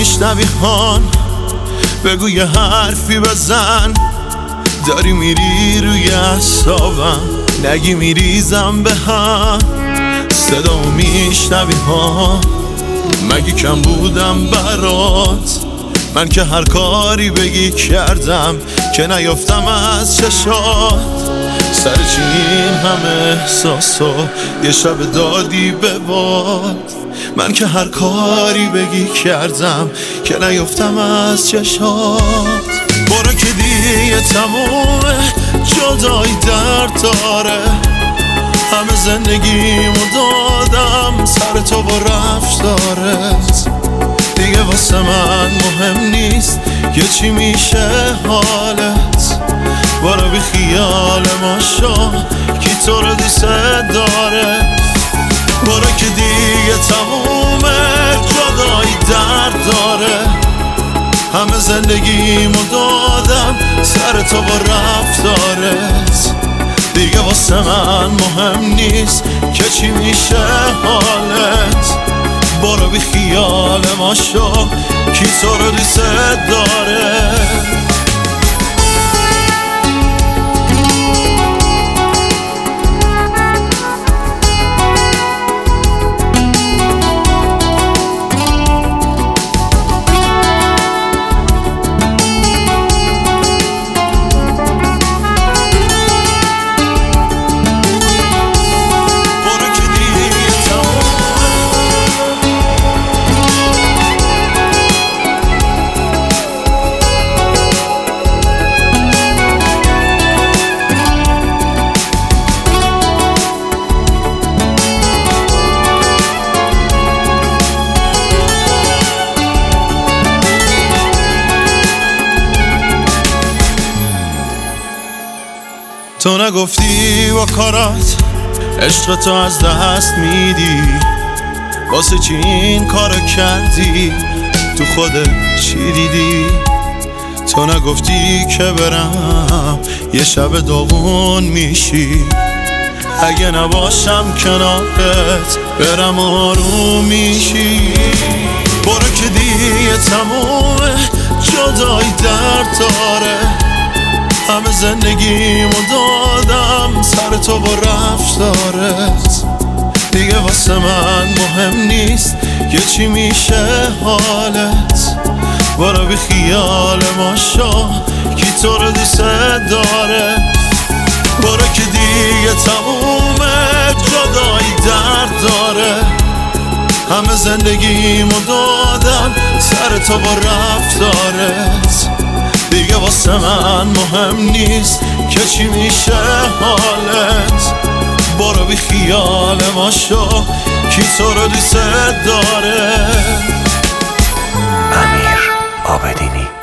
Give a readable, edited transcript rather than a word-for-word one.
میشنوی هان بگو یه حرفی بزن، داری میری روی اعصابم، نگی میریزم به هم. صدا میشنوی ها، مگه کم بودم برات؟ من که هر کاری بگی کردم که نیفتم از چشات. سر چی این همه احساسو یه شب دادی به باد؟ من که هر کاری بگی کردم که نیفتم از چشات. برو که دیگه تمومه، جدایی درد داره، همه زندگیمو دادم سر تو با رفتارت. دیگه واسه من مهم نیست که چی میشه حالت. برو بی خیال ما شو، کی تو رو دوست داره؟ برو که دیگه تمومه، جدایی درد داره، همه زندگیمو دادم سر تو با رفتارت. دیگه واسه من مهم نیست که چی میشه حالت. برو بی خیال ما شو، کی تو رو دوست داره؟ تو نگفتی با کارات عشق تو از دست میدی، واسه چی این کارو کردی؟ تو خودت چی دیدی؟ تو نگفتی که برم یه شب داغون میشی، اگه نباشم کنارت برم آروم میشی. برو که دیگه تمومه، جدایی درد داره، همه زندگیمو دادم سر تو با رفتارت. دیگه واسه من مهم نیست که چی میشه حالت. برو بی خیال ما شو، کی تو رو دوست داره؟ برو که دیگه تمومه، جدایی درد داره، همه زندگیمو دادم سر تو با رفتارت. دیگه واسه من مهم نیست که چی میشه حالت. برو بی خیال ما شو، کی تو رو دوست داره؟ امیر عابدینی.